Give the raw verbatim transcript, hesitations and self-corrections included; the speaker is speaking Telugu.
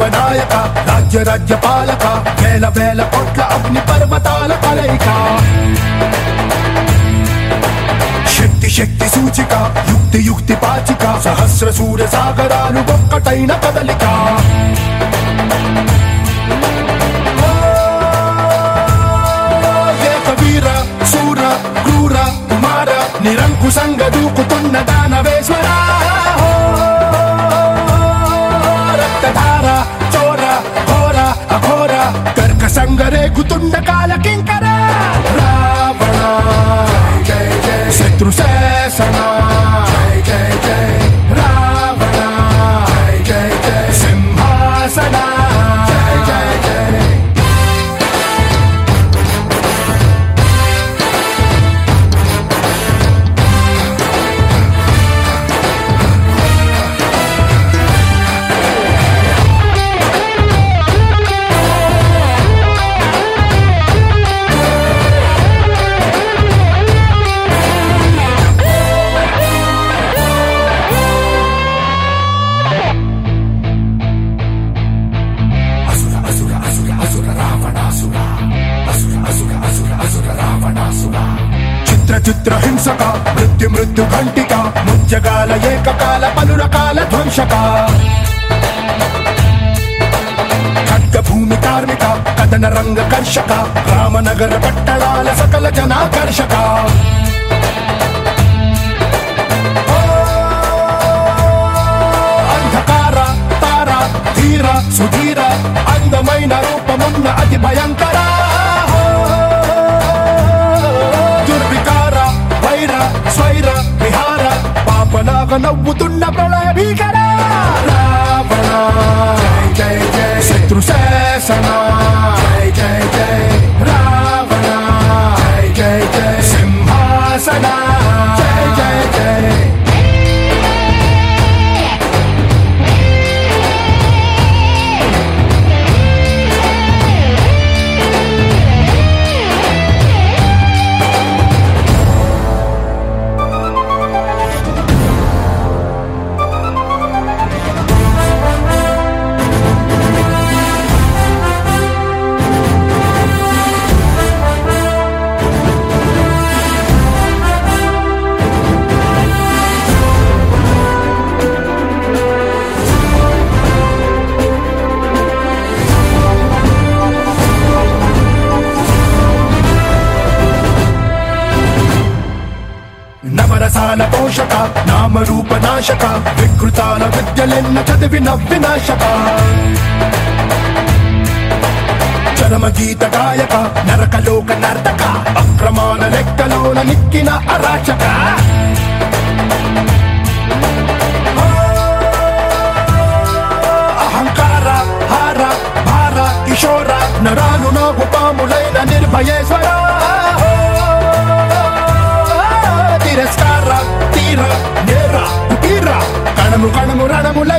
నాయక రాజ్య రాజ్య పాలక వేల వేల కోట్ల అగ్ని పర్వతాల కలయిక శక్తి శక్తి సూచిక యుక్తి యుక్తి పాచిక సహస్ర సూర్య సాగరాలు ఒక్కటైన కదలిక ఏకవీర శూర క్రూర కుమార నిరంకుశంగా దూకుతున్న దానవేశ్వర రక్తధార చోర ఘోర అఘోర కర్కసంగరేగుతున్న కాలకింకర రావణ శత్రు శాసన జయ జయ జయ రావణ జయ జయ జయ సింహాసన జయ జయ జయ చిత్ర చిత్ర హింసక మృత్యు మృత్యు ఘంటిక ముత్యకాల ఏకకాల పలు రకాల ధ్వంసక ఖడ్గ భూమి కార్మిక కథన రంగ కర్షక రామనగర పట్టణాల సకల జనాకర్షక అంధకార తార ధీర సుధీర అందమైన రూపమున్న అతి భయంకర స్వైర విహార పాపలాగా నవ్వుతున్న ప్రళయ భీకర రావణ జయ జయ జయ శత్రు శాసన జయ జయ జయ రావణ జయ జయ జయ సింహాసన జయ జయ జయ నవరసాల పోషక నామరూప నాశక వికృతాల విద్యలెన్న చదివి నవ్వినాశక చరమ గీత గాయక నరకలోక నర్తక అక్రమాల లెక్కలోన నిక్కిన అరాచక అహంకార హార భార కిశోర నరాలు నాగు పాములైన నిర్భయేశ్వర తిరస్కార తీర నేర తీర కణము కణము రణముల